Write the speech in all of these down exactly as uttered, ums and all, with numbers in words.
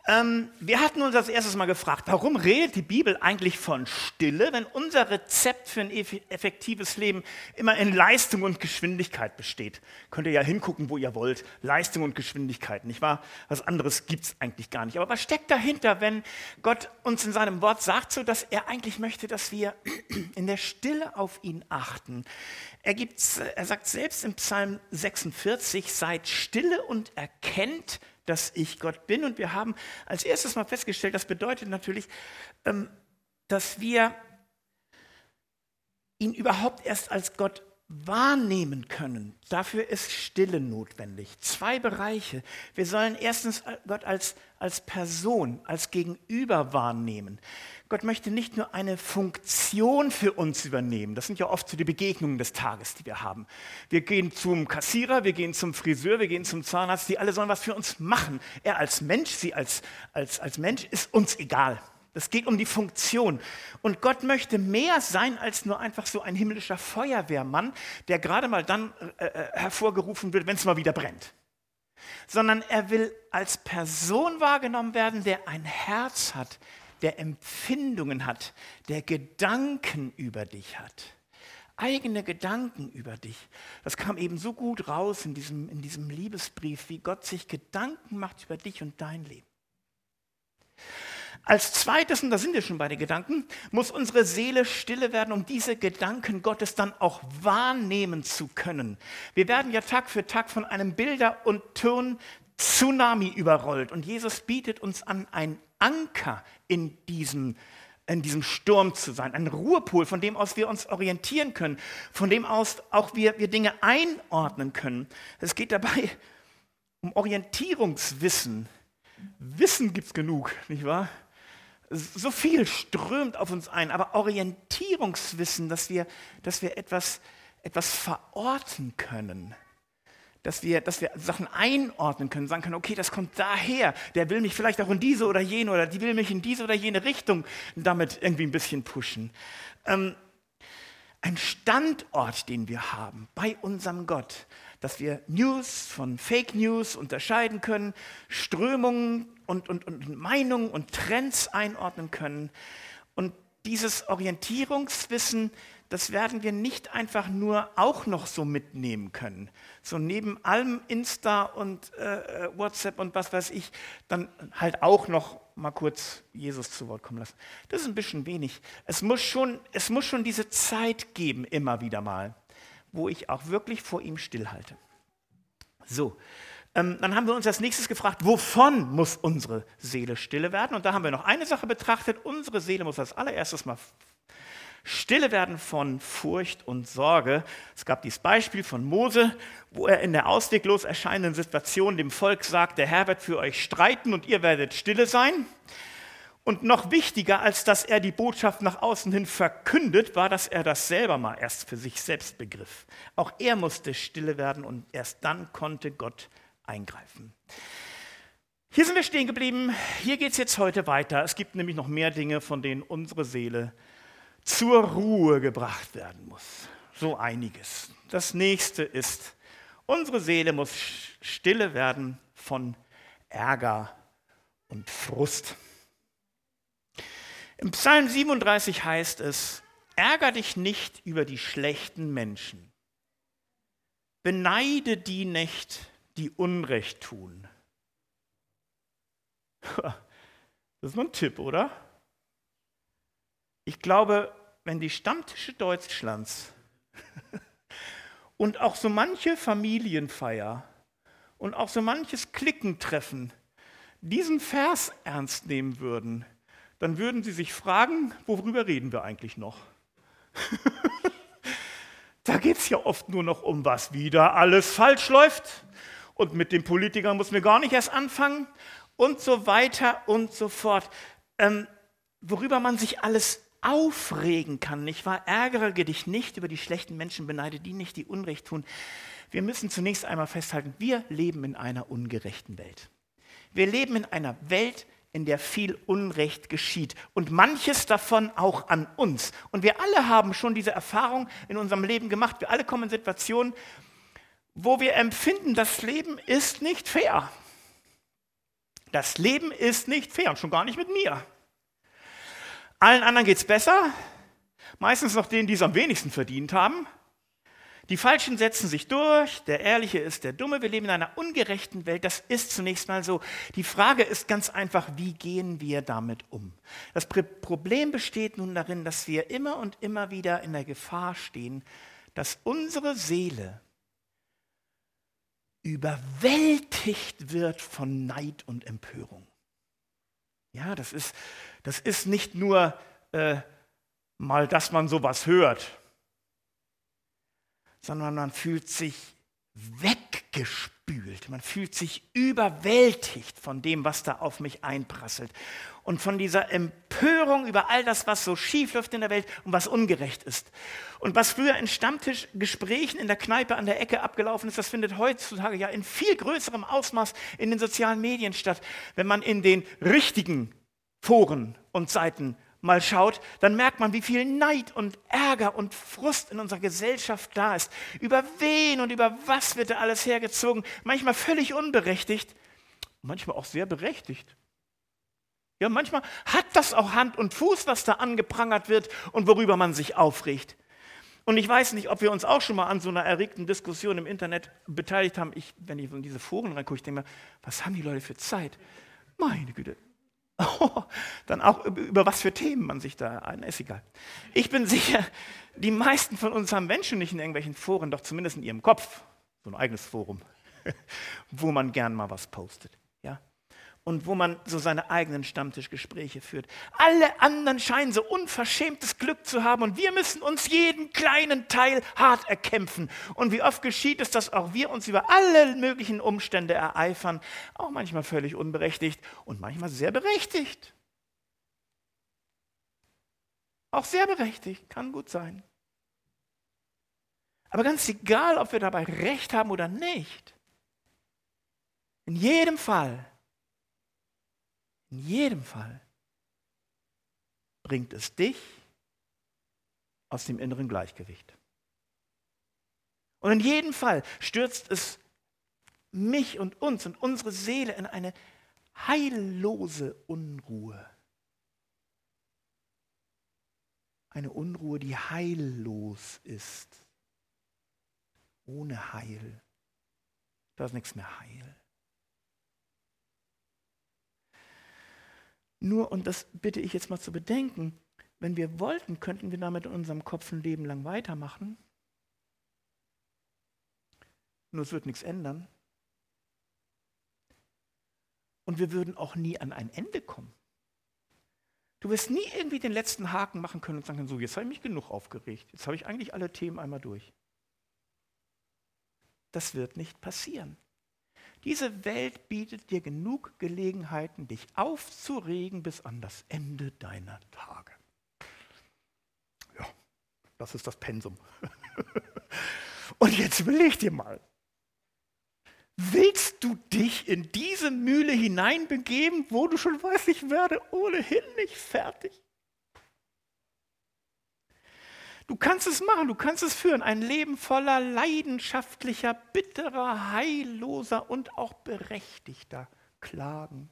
Ähm, wir hatten uns als erstes mal gefragt, warum redet die Bibel eigentlich von Stille, wenn unser Rezept für ein effektives Leben immer in Leistung und Geschwindigkeit besteht? Könnt ihr ja hingucken, wo ihr wollt. Leistung und Geschwindigkeit, nicht wahr? Was anderes gibt es eigentlich gar nicht. Aber was steckt dahinter, wenn Gott uns in seinem Wort sagt, so, dass er eigentlich möchte, dass wir in der Stille auf ihn achten? Er, gibt's, er sagt selbst im Psalm sechsundvierzig, seid stille und erkennt, dass ich Gott bin. Und wir haben als erstes mal festgestellt, das bedeutet natürlich, dass wir ihn überhaupt erst als Gott wahrnehmen können. Dafür ist Stille notwendig. Zwei Bereiche. Wir sollen erstens Gott als, als Person, als Gegenüber wahrnehmen. Gott möchte nicht nur eine Funktion für uns übernehmen. Das sind ja oft so die Begegnungen des Tages, die wir haben. Wir gehen zum Kassierer, wir gehen zum Friseur, wir gehen zum Zahnarzt. Die alle sollen was für uns machen. Er als Mensch, sie als, als, als Mensch ist uns egal. Es geht um die Funktion. Und Gott möchte mehr sein als nur einfach so ein himmlischer Feuerwehrmann, der gerade mal dann äh, hervorgerufen wird, wenn es mal wieder brennt. Sondern er will als Person wahrgenommen werden, der ein Herz hat, der Empfindungen hat, der Gedanken über dich hat. Eigene Gedanken über dich. Das kam eben so gut raus in diesem, in diesem Liebesbrief, wie Gott sich Gedanken macht über dich und dein Leben. Als zweites, und da sind wir schon bei den Gedanken, muss unsere Seele stille werden, um diese Gedanken Gottes dann auch wahrnehmen zu können. Wir werden ja Tag für Tag von einem Bilder- und Ton-Tsunami überrollt. Und Jesus bietet uns an, ein Anker in diesem, in diesem Sturm zu sein, ein Ruhepol, von dem aus wir uns orientieren können, von dem aus auch wir, wir Dinge einordnen können. Es geht dabei um Orientierungswissen. Wissen gibt es genug, nicht wahr? So viel strömt auf uns ein, aber Orientierungswissen, dass wir, dass wir etwas, etwas verorten können, dass wir, dass wir Sachen einordnen können, sagen können, okay, das kommt daher, der will mich vielleicht auch in diese oder jene oder die will mich in diese oder jene Richtung damit irgendwie ein bisschen pushen. Ähm, ein Standort, den wir haben bei unserem Gott, dass wir News von Fake News unterscheiden können, Strömungen und, und, und Meinungen und Trends einordnen können. Und dieses Orientierungswissen, das werden wir nicht einfach nur auch noch so mitnehmen können. So neben allem Insta und äh, WhatsApp und was weiß ich, dann halt auch noch mal kurz Jesus zu Wort kommen lassen. Das ist ein bisschen wenig. Es muss schon, es muss schon diese Zeit geben, immer wieder mal, wo ich auch wirklich vor ihm stillhalte. So, ähm, dann haben wir uns als nächstes gefragt, wovon muss unsere Seele stille werden? Und da haben wir noch eine Sache betrachtet. Unsere Seele muss als allererstes mal stille werden von Furcht und Sorge. Es gab dieses Beispiel von Mose, wo er in der ausweglos erscheinenden Situation dem Volk sagt, der Herr wird für euch streiten und ihr werdet stille sein. Und noch wichtiger, als dass er die Botschaft nach außen hin verkündet, war, dass er das selber mal erst für sich selbst begriff. Auch er musste stille werden und erst dann konnte Gott eingreifen. Hier sind wir stehen geblieben. Hier geht es jetzt heute weiter. Es gibt nämlich noch mehr Dinge, von denen unsere Seele zur Ruhe gebracht werden muss. So einiges. Das nächste ist, unsere Seele muss stille werden von Ärger und Frust. Im Psalm siebenunddreißig heißt es, ärger dich nicht über die schlechten Menschen. Beneide die nicht, die Unrecht tun. Das ist mal ein Tipp, oder? Ich glaube, wenn die Stammtische Deutschlands und auch so manche Familienfeier und auch so manches Klickentreffen diesen Vers ernst nehmen würden, dann würden sie sich fragen, worüber reden wir eigentlich noch? Da geht es ja oft nur noch um, was wieder alles falsch läuft. Und mit den Politikern muss man gar nicht erst anfangen. Und so weiter und so fort. Ähm, worüber man sich alles aufregen kann, nicht wahr? Ärgere dich nicht über die schlechten Menschen, beneide die nicht, die Unrecht tun. Wir müssen zunächst einmal festhalten, wir leben in einer ungerechten Welt. Wir leben in einer Welt, in der viel Unrecht geschieht und manches davon auch an uns. Und wir alle haben schon diese Erfahrung in unserem Leben gemacht. Wir alle kommen in Situationen, wo wir empfinden, das Leben ist nicht fair. Das Leben ist nicht fair und schon gar nicht mit mir. Allen anderen geht es besser, meistens noch denen, die es am wenigsten verdient haben. Die Falschen setzen sich durch, der Ehrliche ist der Dumme. Wir leben in einer ungerechten Welt, das ist zunächst mal so. Die Frage ist ganz einfach, wie gehen wir damit um? Das Problem besteht nun darin, dass wir immer und immer wieder in der Gefahr stehen, dass unsere Seele überwältigt wird von Neid und Empörung. Ja, das ist, das ist nicht nur äh, mal, dass man sowas hört, sondern man fühlt sich weggespült, man fühlt sich überwältigt von dem, was da auf mich einprasselt und von dieser Empörung über all das, was so schief läuft in der Welt und was ungerecht ist. Und was früher in Stammtischgesprächen in der Kneipe an der Ecke abgelaufen ist, das findet heutzutage ja in viel größerem Ausmaß in den sozialen Medien statt. Wenn man in den richtigen Foren und Seiten mal schaut, dann merkt man, wie viel Neid und Ärger und Frust in unserer Gesellschaft da ist. Über wen und über was wird da alles hergezogen? Manchmal völlig unberechtigt, manchmal auch sehr berechtigt. Ja, manchmal hat das auch Hand und Fuß, was da angeprangert wird und worüber man sich aufregt. Und ich weiß nicht, ob wir uns auch schon mal an so einer erregten Diskussion im Internet beteiligt haben. Ich, wenn ich in diese Foren reingucke, ich denke mir, was haben die Leute für Zeit? Meine Güte. Oh, dann auch über, über was für Themen man sich da ein, ist egal. Ich bin sicher, die meisten von uns haben Menschen nicht in irgendwelchen Foren, doch zumindest in ihrem Kopf, so ein eigenes Forum, wo man gern mal was postet, ja, und wo man so seine eigenen Stammtischgespräche führt. Alle anderen scheinen so unverschämtes Glück zu haben und wir müssen uns jeden kleinen Teil hart erkämpfen. Und wie oft geschieht es, dass auch wir uns über alle möglichen Umstände ereifern, auch manchmal völlig unberechtigt und manchmal sehr berechtigt. Auch sehr berechtigt, kann gut sein. Aber ganz egal, ob wir dabei recht haben oder nicht, in jedem Fall In jedem Fall bringt es dich aus dem inneren Gleichgewicht. Und in jedem Fall stürzt es mich und uns und unsere Seele in eine heillose Unruhe. Eine Unruhe, die heillos ist. Ohne Heil. Da ist nichts mehr heil. Nur, und das bitte ich jetzt mal zu bedenken, wenn wir wollten, könnten wir damit in unserem Kopf ein Leben lang weitermachen. Nur es wird nichts ändern. Und wir würden auch nie an ein Ende kommen. Du wirst nie irgendwie den letzten Haken machen können und sagen, so, jetzt habe ich mich genug aufgeregt. Jetzt habe ich eigentlich alle Themen einmal durch. Das wird nicht passieren. Diese Welt bietet dir genug Gelegenheiten, dich aufzuregen bis an das Ende deiner Tage. Ja, das ist das Pensum. Und jetzt überleg dir mal, willst du dich in diese Mühle hineinbegeben, wo du schon weißt, ich werde ohnehin nicht fertig? Du kannst es machen, du kannst es führen, ein Leben voller leidenschaftlicher, bitterer, heilloser und auch berechtigter Klagen.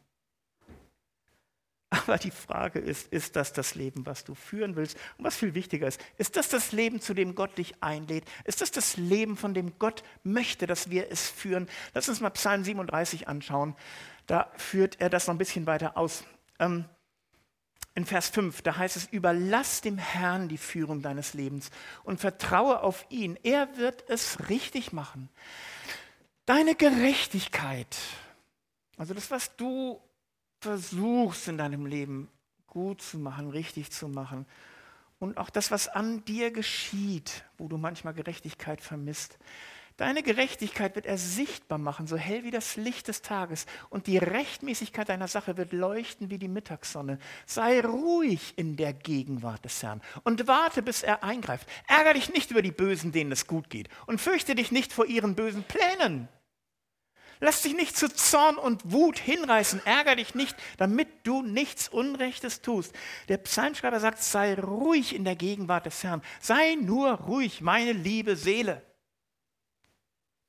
Aber die Frage ist, ist das das Leben, was du führen willst? Und was viel wichtiger ist, ist das das Leben, zu dem Gott dich einlädt? Ist das das Leben, von dem Gott möchte, dass wir es führen? Lass uns mal Psalm siebenunddreißig anschauen. Da führt er das noch ein bisschen weiter aus. Ähm, In Vers fünf, da heißt es, überlass dem Herrn die Führung deines Lebens und vertraue auf ihn. Er wird es richtig machen. Deine Gerechtigkeit, also das, was du versuchst in deinem Leben gut zu machen, richtig zu machen und auch das, was an dir geschieht, wo du manchmal Gerechtigkeit vermisst, deine Gerechtigkeit wird er sichtbar machen, so hell wie das Licht des Tages. Und die Rechtmäßigkeit deiner Sache wird leuchten wie die Mittagssonne. Sei ruhig in der Gegenwart des Herrn und warte, bis er eingreift. Ärger dich nicht über die Bösen, denen es gut geht. Und fürchte dich nicht vor ihren bösen Plänen. Lass dich nicht zu Zorn und Wut hinreißen. Ärger dich nicht, damit du nichts Unrechtes tust. Der Psalmschreiber sagt, sei ruhig in der Gegenwart des Herrn. Sei nur ruhig, meine liebe Seele.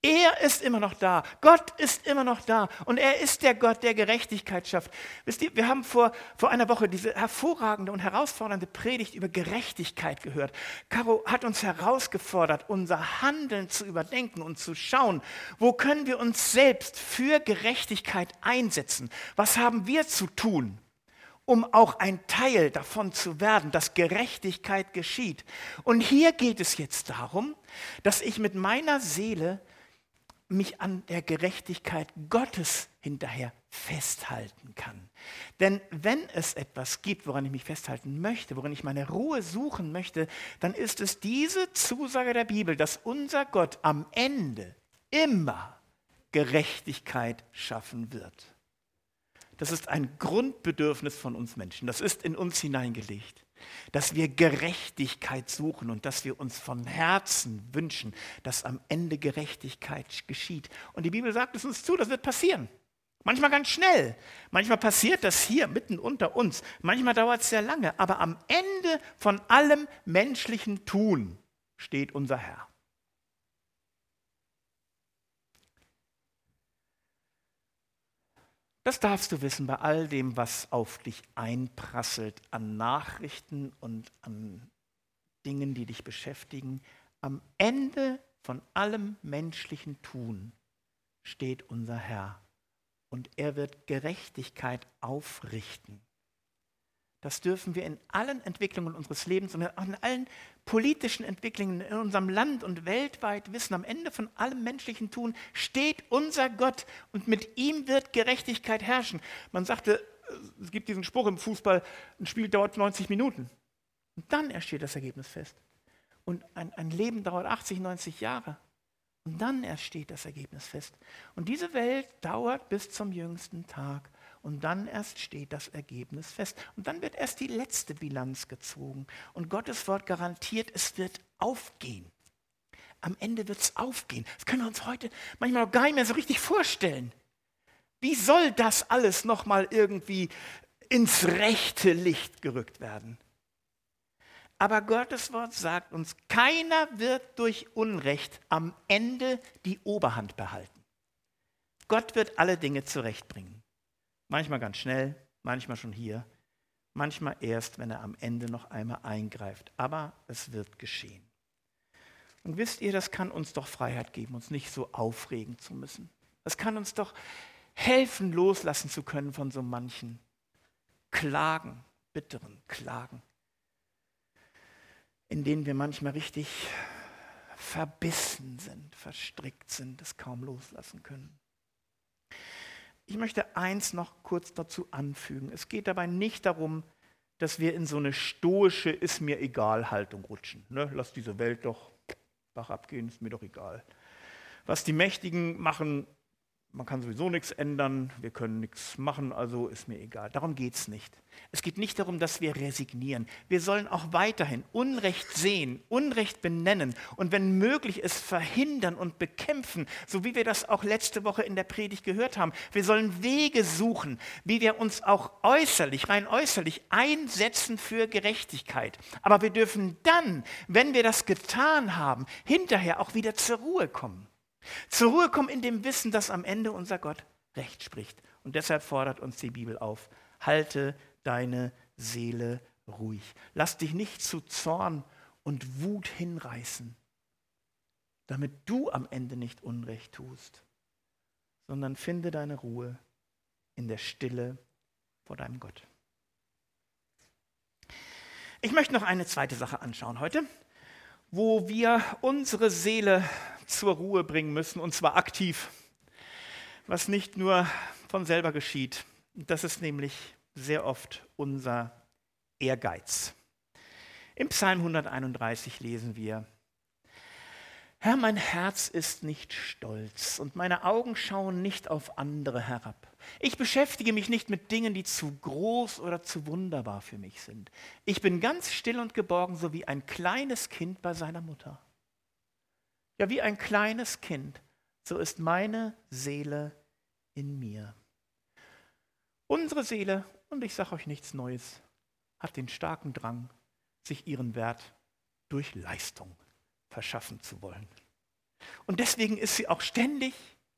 Er ist immer noch da. Gott ist immer noch da. Und er ist der Gott, der Gerechtigkeit schafft. Wisst ihr, wir haben vor, vor einer Woche diese hervorragende und herausfordernde Predigt über Gerechtigkeit gehört. Caro hat uns herausgefordert, unser Handeln zu überdenken und zu schauen, wo können wir uns selbst für Gerechtigkeit einsetzen? Was haben wir zu tun, um auch ein Teil davon zu werden, dass Gerechtigkeit geschieht? Und hier geht es jetzt darum, dass ich mit meiner Seele mich an der Gerechtigkeit Gottes hinterher festhalten kann. Denn wenn es etwas gibt, woran ich mich festhalten möchte, woran ich meine Ruhe suchen möchte, dann ist es diese Zusage der Bibel, dass unser Gott am Ende immer Gerechtigkeit schaffen wird. Das ist ein Grundbedürfnis von uns Menschen. Das ist in uns hineingelegt, dass wir Gerechtigkeit suchen und dass wir uns von Herzen wünschen, dass am Ende Gerechtigkeit geschieht. Und die Bibel sagt es uns zu, das wird passieren. Manchmal ganz schnell, manchmal passiert das hier mitten unter uns, manchmal dauert es sehr lange, aber am Ende von allem menschlichen Tun steht unser Herr. Das darfst du wissen bei all dem, was auf dich einprasselt an Nachrichten und an Dingen, die dich beschäftigen. Am Ende von allem menschlichen Tun steht unser Herr und er wird Gerechtigkeit aufrichten. Das dürfen wir in allen Entwicklungen unseres Lebens und auch in allen politischen Entwicklungen in unserem Land und weltweit wissen. Am Ende von allem menschlichen Tun steht unser Gott und mit ihm wird Gerechtigkeit herrschen. Man sagte, es gibt diesen Spruch im Fußball, ein Spiel dauert neunzig Minuten. Und dann erst steht das Ergebnis fest. Und ein, ein Leben dauert achtzig, neunzig Jahre. Und dann erst steht das Ergebnis fest. Und diese Welt dauert bis zum jüngsten Tag. Und dann erst steht das Ergebnis fest. Und dann wird erst die letzte Bilanz gezogen. Und Gottes Wort garantiert, es wird aufgehen. Am Ende wird es aufgehen. Das können wir uns heute manchmal noch gar nicht mehr so richtig vorstellen. Wie soll das alles nochmal irgendwie ins rechte Licht gerückt werden? Aber Gottes Wort sagt uns, keiner wird durch Unrecht am Ende die Oberhand behalten. Gott wird alle Dinge zurechtbringen. Manchmal ganz schnell, manchmal schon hier, manchmal erst, wenn er am Ende noch einmal eingreift. Aber es wird geschehen. Und wisst ihr, das kann uns doch Freiheit geben, uns nicht so aufregen zu müssen. Das kann uns doch helfen, loslassen zu können von so manchen Klagen, bitteren Klagen, in denen wir manchmal richtig verbissen sind, verstrickt sind, es kaum loslassen können. Ich möchte eins noch kurz dazu anfügen. Es geht dabei nicht darum, dass wir in so eine stoische Ist-mir-egal-Haltung rutschen. Ne? Lass diese Welt doch Bach abgehen, ist mir doch egal. Was die Mächtigen machen, man kann sowieso nichts ändern, wir können nichts machen, also ist mir egal. Darum geht es nicht. Es geht nicht darum, dass wir resignieren. Wir sollen auch weiterhin Unrecht sehen, Unrecht benennen und wenn möglich es verhindern und bekämpfen, so wie wir das auch letzte Woche in der Predigt gehört haben. Wir sollen Wege suchen, wie wir uns auch äußerlich, rein äußerlich einsetzen für Gerechtigkeit. Aber wir dürfen dann, wenn wir das getan haben, hinterher auch wieder zur Ruhe kommen. Zur Ruhe kommen in dem Wissen, dass am Ende unser Gott Recht spricht. Und deshalb fordert uns die Bibel auf, halte deine Seele ruhig. Lass dich nicht zu Zorn und Wut hinreißen, damit du am Ende nicht Unrecht tust, sondern finde deine Ruhe in der Stille vor deinem Gott. Ich möchte noch eine zweite Sache anschauen heute, wo wir unsere Seele zur Ruhe bringen müssen, und zwar aktiv, was nicht nur von selber geschieht. Das ist nämlich sehr oft unser Ehrgeiz. Im Psalm hunderteinunddreißig lesen wir: Herr, mein Herz ist nicht stolz und meine Augen schauen nicht auf andere herab. Ich beschäftige mich nicht mit Dingen, die zu groß oder zu wunderbar für mich sind. Ich bin ganz still und geborgen, so wie ein kleines Kind bei seiner Mutter. Ja, wie ein kleines Kind, so ist meine Seele in mir. Unsere Seele, und ich sage euch nichts Neues, hat den starken Drang, sich ihren Wert durch Leistung verschaffen zu wollen. Und deswegen ist sie auch ständig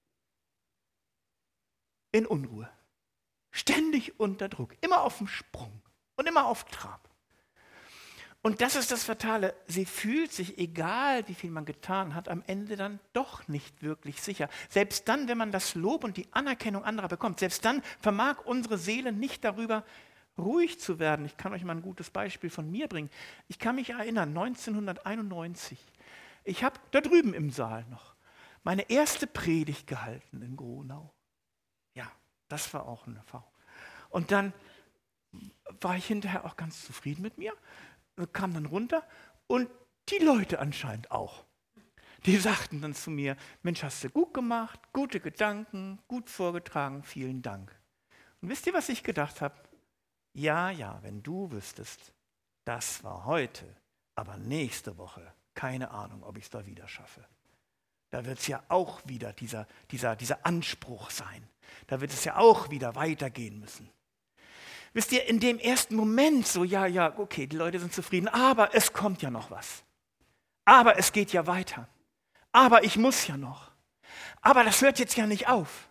in Unruhe. Ständig unter Druck. Immer auf dem Sprung und immer auf Trab. Und das ist das Fatale. Sie fühlt sich, egal wie viel man getan hat, am Ende dann doch nicht wirklich sicher. Selbst dann, wenn man das Lob und die Anerkennung anderer bekommt, selbst dann vermag unsere Seele nicht darüber ruhig zu werden. Ich kann euch mal ein gutes Beispiel von mir bringen. Ich kann mich erinnern, neunzehnhunderteinundneunzig, ich habe da drüben im Saal noch meine erste Predigt gehalten in Gronau. Ja, das war auch eine Erfahrung. Und dann war ich hinterher auch ganz zufrieden mit mir, kam dann runter und die Leute anscheinend auch. Die sagten dann zu mir, Mensch, hast du gut gemacht, gute Gedanken, gut vorgetragen, vielen Dank. Und wisst ihr, was ich gedacht habe? Ja, ja, wenn du wüsstest, das war heute, aber nächste Woche, keine Ahnung, ob ich es da wieder schaffe. Da wird es ja auch wieder dieser, dieser, dieser Anspruch sein. Da wird es ja auch wieder weitergehen müssen. Wisst ihr, in dem ersten Moment so, ja, ja, okay, die Leute sind zufrieden, aber es kommt ja noch was. Aber es geht ja weiter. Aber ich muss ja noch. Aber das hört jetzt ja nicht auf.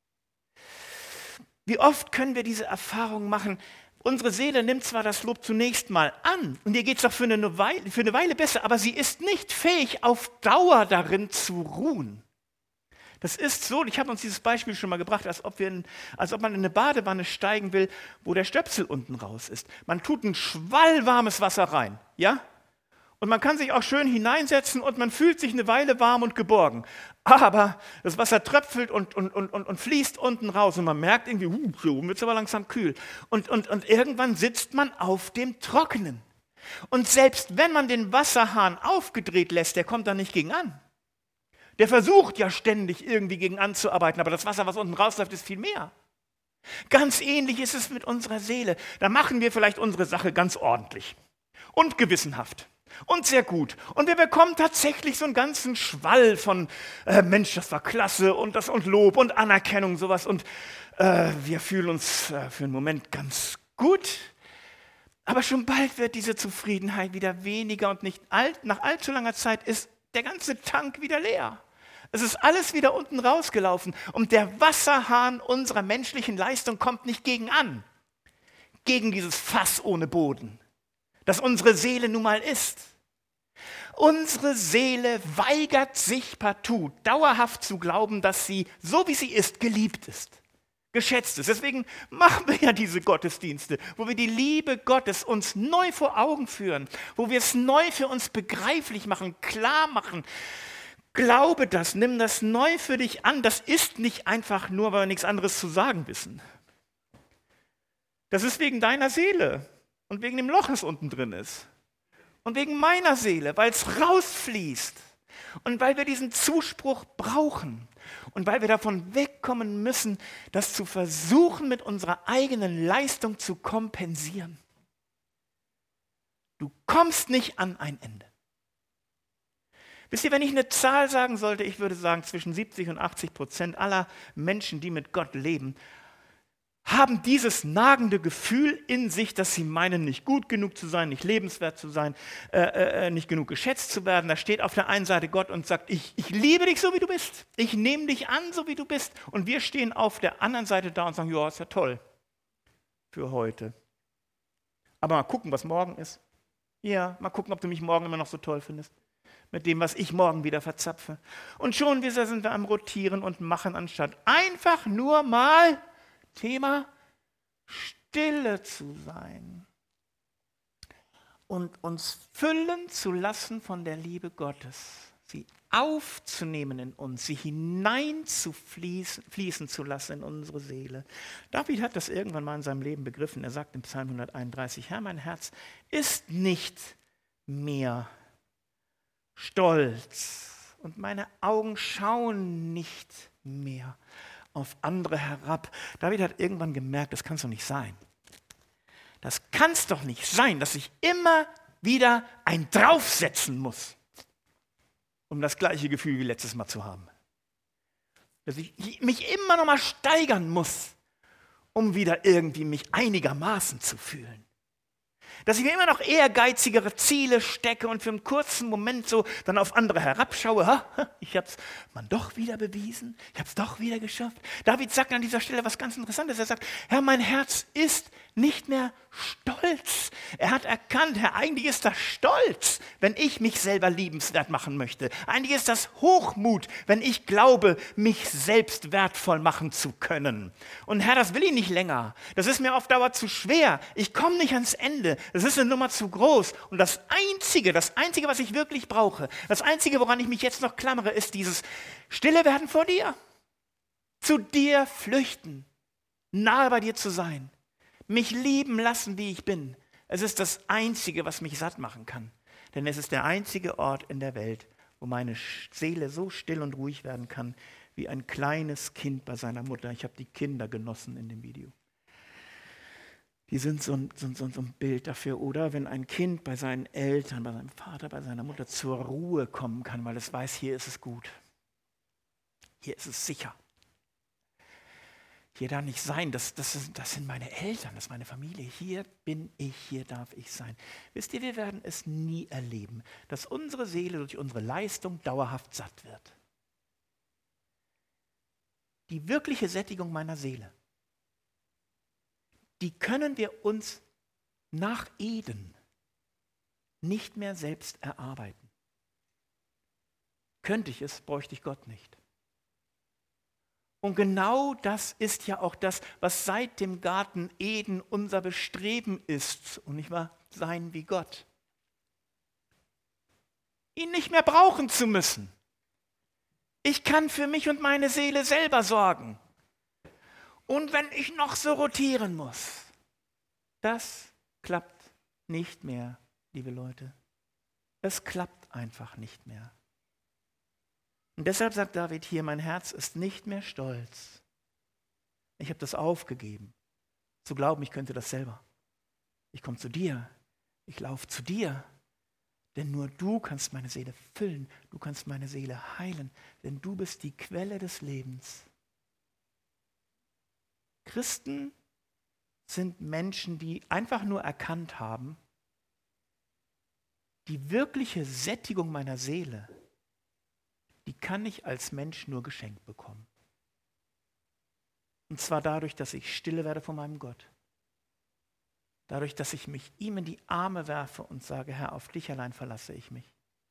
Wie oft können wir diese Erfahrung machen? Unsere Seele nimmt zwar das Lob zunächst mal an und ihr geht es auch für eine, Weile, für eine Weile besser, aber sie ist nicht fähig, auf Dauer darin zu ruhen. Das ist so, ich habe uns dieses Beispiel schon mal gebracht, als ob, wir in, als ob man in eine Badewanne steigen will, wo der Stöpsel unten raus ist. Man tut ein Schwall warmes Wasser rein, ja? Und man kann sich auch schön hineinsetzen und man fühlt sich eine Weile warm und geborgen. Aber das Wasser tröpfelt und, und, und, und, und fließt unten raus und man merkt irgendwie, uh, so wird es aber langsam kühl. Und, und, und irgendwann sitzt man auf dem Trockenen. Und selbst wenn man den Wasserhahn aufgedreht lässt, der kommt da nicht gegen an. Der versucht ja ständig irgendwie gegen anzuarbeiten, aber das Wasser, was unten rausläuft, ist viel mehr. Ganz ähnlich ist es mit unserer Seele. Da machen wir vielleicht unsere Sache ganz ordentlich und gewissenhaft und sehr gut. Und wir bekommen tatsächlich so einen ganzen Schwall von, äh, Mensch, das war klasse und das und Lob und Anerkennung, sowas. Und äh, wir fühlen uns äh, für einen Moment ganz gut. Aber schon bald wird diese Zufriedenheit wieder weniger und nicht alt, nach allzu langer Zeit ist der ganze Tank wieder leer. Es ist alles wieder unten rausgelaufen und der Wasserhahn unserer menschlichen Leistung kommt nicht gegen an. Gegen dieses Fass ohne Boden, das unsere Seele nun mal ist. Unsere Seele weigert sich partout, dauerhaft zu glauben, dass sie, so wie sie ist, geliebt ist, geschätzt ist. Deswegen machen wir ja diese Gottesdienste, wo wir die Liebe Gottes uns neu vor Augen führen, wo wir es neu für uns begreiflich machen, klar machen. Glaube das, nimm das neu für dich an. Das ist nicht einfach nur, weil wir nichts anderes zu sagen wissen. Das ist wegen deiner Seele und wegen dem Loch, das unten drin ist. Und wegen meiner Seele, weil es rausfließt. Und weil wir diesen Zuspruch brauchen. Und weil wir davon wegkommen müssen, das zu versuchen, mit unserer eigenen Leistung zu kompensieren. Du kommst nicht an ein Ende. Wisst ihr, wenn ich eine Zahl sagen sollte, ich würde sagen, zwischen siebzig und achtzig Prozent aller Menschen, die mit Gott leben, haben dieses nagende Gefühl in sich, dass sie meinen, nicht gut genug zu sein, nicht lebenswert zu sein, äh, äh, nicht genug geschätzt zu werden. Da steht auf der einen Seite Gott und sagt, ich, ich liebe dich so, wie du bist. Ich nehme dich an, so wie du bist. Und wir stehen auf der anderen Seite da und sagen, ja, ist ja toll für heute. Aber mal gucken, was morgen ist. Ja, mal gucken, ob du mich morgen immer noch so toll findest. Mit dem, was ich morgen wieder verzapfe. Und schon wieder sind wir am Rotieren und Machen, anstatt einfach nur mal Thema Stille zu sein und uns füllen zu lassen von der Liebe Gottes, sie aufzunehmen in uns, sie hineinzufließen fließen zu lassen in unsere Seele. David hat das irgendwann mal in seinem Leben begriffen. Er sagt im Psalm hunderteinunddreißig, Herr, mein Herz ist nicht mehr stolz und meine Augen schauen nicht mehr auf andere herab. David hat irgendwann gemerkt, das kann es doch nicht sein. Das kann es doch nicht sein, dass ich immer wieder ein draufsetzen muss, um das gleiche Gefühl wie letztes Mal zu haben. Dass ich mich immer noch mal steigern muss, um wieder irgendwie mich einigermaßen zu fühlen. Dass ich mir immer noch ehrgeizigere Ziele stecke und für einen kurzen Moment so dann auf andere herabschaue. Ha, ich habe es man doch wieder bewiesen, ich habe es doch wieder geschafft. David sagt an dieser Stelle was ganz Interessantes. Er sagt, Herr, mein Herz ist nicht mehr stolz. Er hat erkannt, Herr, eigentlich ist das Stolz, wenn ich mich selber liebenswert machen möchte. Eigentlich ist das Hochmut, wenn ich glaube, mich selbst wertvoll machen zu können. Und Herr, das will ich nicht länger. Das ist mir auf Dauer zu schwer. Ich komme nicht ans Ende. Das ist eine Nummer zu groß. Und das Einzige, das Einzige, was ich wirklich brauche, das Einzige, woran ich mich jetzt noch klammere, ist dieses Stille werden vor dir. Zu dir flüchten. Nahe bei dir zu sein. Mich lieben lassen, wie ich bin. Es ist das Einzige, was mich satt machen kann. Denn es ist der einzige Ort in der Welt, wo meine Seele so still und ruhig werden kann, wie ein kleines Kind bei seiner Mutter. Ich habe die Kinder genossen in dem Video. Die sind so ein, so, so, so ein Bild dafür. Oder wenn ein Kind bei seinen Eltern, bei seinem Vater, bei seiner Mutter zur Ruhe kommen kann, weil es weiß, hier ist es gut. Hier ist es sicher. Hier darf nicht sein, das, das, ist, das sind meine Eltern, das ist meine Familie. Hier bin ich, hier darf ich sein. Wisst ihr, wir werden es nie erleben, dass unsere Seele durch unsere Leistung dauerhaft satt wird. Die wirkliche Sättigung meiner Seele, die können wir uns nach Eden nicht mehr selbst erarbeiten. Könnte ich es, bräuchte ich Gott nicht. Und genau das ist ja auch das, was seit dem Garten Eden unser Bestreben ist. Und nicht mal sein wie Gott. Ihn nicht mehr brauchen zu müssen. Ich kann für mich und meine Seele selber sorgen. Und wenn ich noch so rotieren muss, das klappt nicht mehr, liebe Leute. Es klappt einfach nicht mehr. Und deshalb sagt David hier, mein Herz ist nicht mehr stolz. Ich habe das aufgegeben, zu glauben, ich könnte das selber. Ich komme zu dir, ich laufe zu dir, denn nur du kannst meine Seele füllen, du kannst meine Seele heilen, denn du bist die Quelle des Lebens. Christen sind Menschen, die einfach nur erkannt haben, die wirkliche Sättigung meiner Seele, die kann ich als Mensch nur geschenkt bekommen. Und zwar dadurch, dass ich stille werde vor meinem Gott. Dadurch, dass ich mich ihm in die Arme werfe und sage, Herr, auf dich allein verlasse ich mich.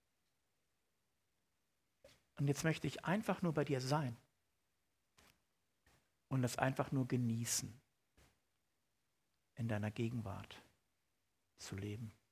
Und jetzt möchte ich einfach nur bei dir sein und das einfach nur genießen, in deiner Gegenwart zu leben.